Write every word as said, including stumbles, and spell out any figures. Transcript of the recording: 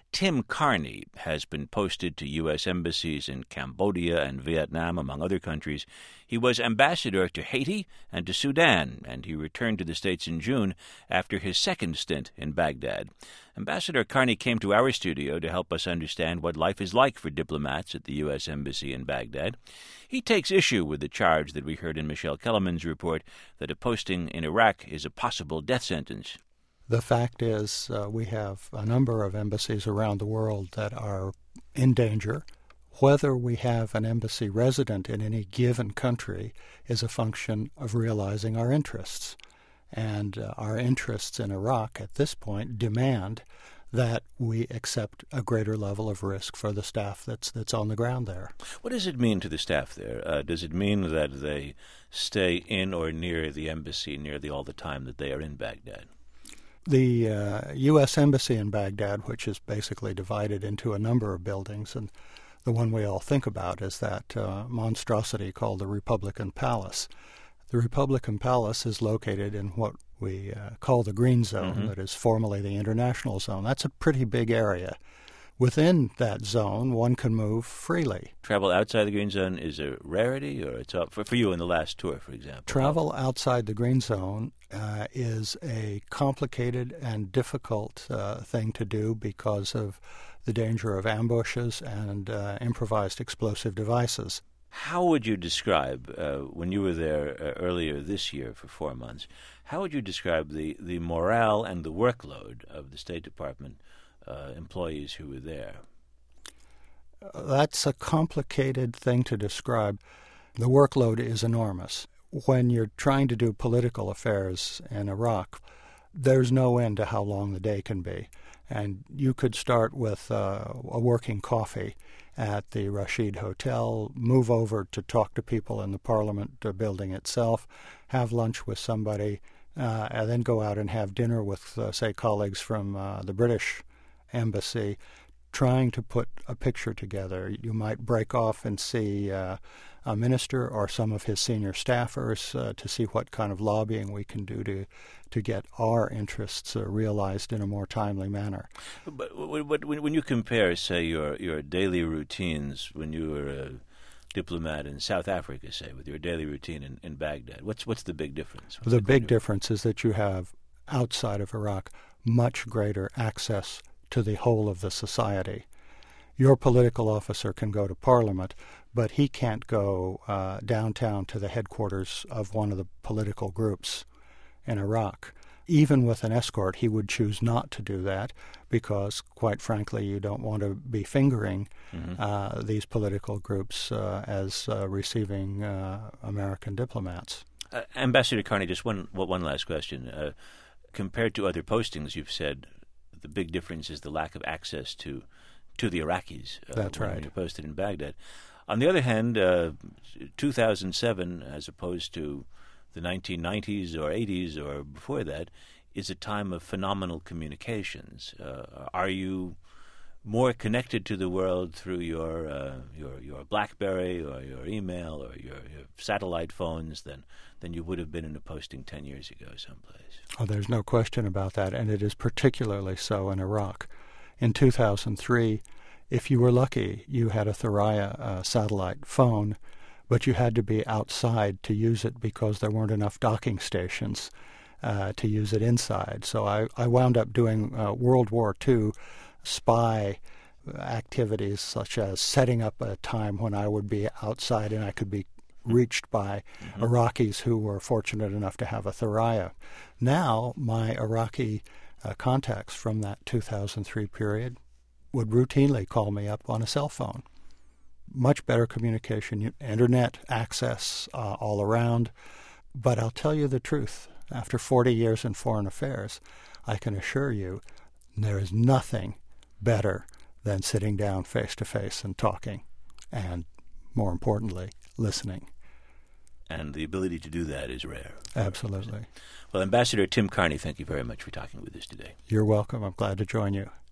Tim Carney has been posted to U S embassies in Cambodia and Vietnam, among other countries. He was ambassador to Haiti and to Sudan, and he returned to the States in June after his second stint in Baghdad. Ambassador Carney came to our studio to help us understand what life is like for diplomats at the U S Embassy in Baghdad. He takes issue with the charge that we heard in Michelle Kellerman's report that a posting in Iraq is a possible death sentence. The fact is uh, we have a number of embassies around the world that are in danger. Whether we have an embassy resident in any given country is a function of realizing our interests. And uh, our interests in Iraq at this point demand that we accept a greater level of risk for the staff that's that's on the ground there. What does it mean to the staff there? Uh, does it mean that they stay in or near the embassy nearly all the time that they are in Baghdad? The uh, U S Embassy in Baghdad, which is basically divided into a number of buildings, and the one we all think about is that uh, monstrosity called the Republican Palace. The Republican Palace is located in what we uh, call the Green Zone, mm-hmm. that is formerly the International Zone. That's a pretty big area. Within that zone, one can move freely. Travel outside the Green Zone is a rarity, or it's up for, for you in the last tour, for example? Travel outside the Green Zone uh, is a complicated and difficult uh, thing to do because of the danger of ambushes and uh, improvised explosive devices. How would you describe, uh, when you were there uh, earlier this year for four months, how would you describe the, the morale and the workload of the State Department Uh, employees who were there? That's a complicated thing to describe. The workload is enormous. When you're trying to do political affairs in Iraq, there's no end to how long the day can be. And you could start with uh, a working coffee at the Rashid Hotel, move over to talk to people in the Parliament uh, building itself, have lunch with somebody, uh, and then go out and have dinner with, uh, say, colleagues from uh, the British Embassy, trying to put a picture together. You might break off and see uh, a minister or some of his senior staffers uh, to see what kind of lobbying we can do to to get our interests uh, realized in a more timely manner. But when you compare, say, your, your daily routines when you were a diplomat in South Africa, say, with your daily routine in, in Baghdad, what's what's the big difference? What's the, the big difference? difference is that you have, outside of Iraq, much greater access to the whole of the society. Your political officer can go to Parliament, but he can't go uh, downtown to the headquarters of one of the political groups in Iraq. Even with an escort, he would choose not to do that because, quite frankly, you don't want to be fingering mm-hmm. uh, these political groups uh, as uh, receiving uh, American diplomats. Uh, Ambassador Carney, just one, one last question. Uh, compared to other postings, you've said the big difference is the lack of access to to the Iraqis. Uh, That's when right. You're posted in Baghdad. On the other hand, uh, two thousand seven, as opposed to the nineteen nineties or eighties or before that, is a time of phenomenal communications. Uh, are you more connected to the world through your uh, your your BlackBerry or your email or your, your satellite phones than than you would have been in a posting ten years ago someplace? Oh, there's no question about that, and it is particularly so in Iraq. In two thousand three, if you were lucky, you had a Thuraya uh, satellite phone, but you had to be outside to use it because there weren't enough docking stations uh, to use it inside. So I, I wound up doing uh, World War Two spy activities, such as setting up a time when I would be outside and I could be reached by mm-hmm. Iraqis who were fortunate enough to have a Thuraya. Now, my Iraqi uh, contacts from that two thousand three period would routinely call me up on a cell phone. Much better communication, internet access uh, all around. But I'll tell you the truth. After forty years in foreign affairs, I can assure you there is nothing better than sitting down face-to-face and talking, and more importantly, listening. And the ability to do that is rare. Absolutely. Well, Ambassador Tim Carney, thank you very much for talking with us today. You're welcome. I'm glad to join you.